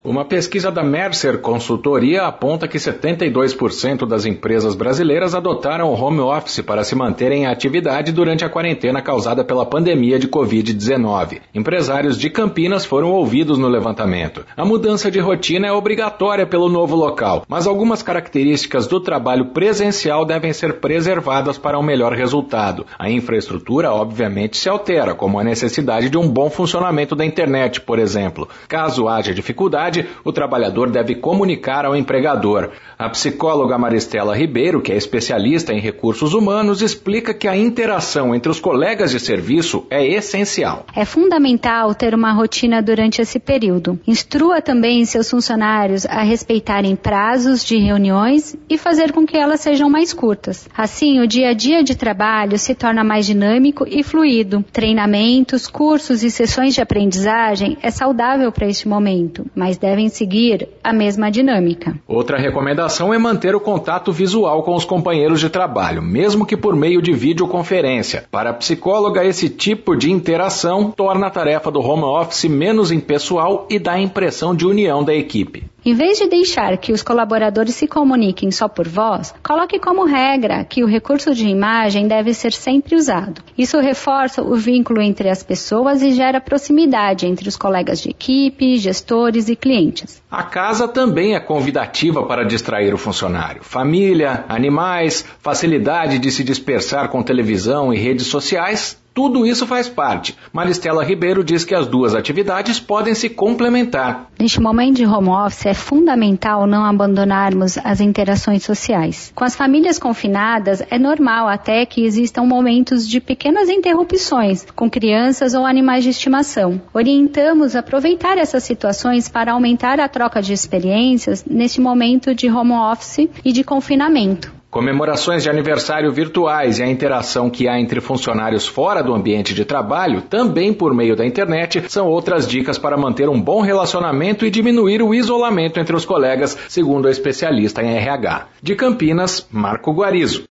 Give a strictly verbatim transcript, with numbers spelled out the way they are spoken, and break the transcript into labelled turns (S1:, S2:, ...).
S1: Uma pesquisa da Mercer Consultoria aponta que setenta e dois por cento das empresas brasileiras adotaram o home office para se manterem em atividade durante a quarentena causada pela pandemia de covid dezenove. Empresários de Campinas foram ouvidos no levantamento. A mudança de rotina é obrigatória pelo novo local, mas algumas características do trabalho presencial devem ser preservadas para um melhor resultado. A infraestrutura, obviamente, se altera, como a necessidade de um bom funcionamento da internet, por exemplo. Caso haja dificuldade, o trabalhador deve comunicar ao empregador. A psicóloga Maristela Ribeiro, que é especialista em recursos humanos, explica que a interação entre os colegas de serviço é essencial.
S2: É fundamental ter uma rotina durante esse período. Instrua também seus funcionários a respeitarem prazos de reuniões e fazer com que elas sejam mais curtas. Assim, o dia a dia de trabalho se torna mais dinâmico e fluido. Treinamentos, cursos e sessões de aprendizagem é saudável para este momento, mas devem seguir a mesma dinâmica.
S1: Outra recomendação é manter o contato visual com os companheiros de trabalho, mesmo que por meio de videoconferência. Para a psicóloga, esse tipo de interação torna a tarefa do home office menos impessoal e dá a impressão de união da equipe.
S2: Em vez de deixar que os colaboradores se comuniquem só por voz, coloque como regra que o recurso de imagem deve ser sempre usado. Isso reforça o vínculo entre as pessoas e gera proximidade entre os colegas de equipe, gestores e clientes.
S1: A casa também é convidativa para distrair o funcionário. Família, animais, facilidade de se dispersar com televisão e redes sociais, tudo isso faz parte. Maristela Ribeiro diz que as duas atividades podem se complementar.
S2: Neste momento de home office é fundamental não abandonarmos as interações sociais. Com as famílias confinadas, é normal até que existam momentos de pequenas interrupções com crianças ou animais de estimação. Orientamos a aproveitar essas situações para aumentar a troca de experiências neste momento de home office e de confinamento.
S1: Comemorações de aniversário virtuais e a interação que há entre funcionários fora do ambiente de trabalho, também por meio da internet, são outras dicas para manter um bom relacionamento e diminuir o isolamento entre os colegas, segundo a especialista em R H. De Campinas, Marco Guarizo.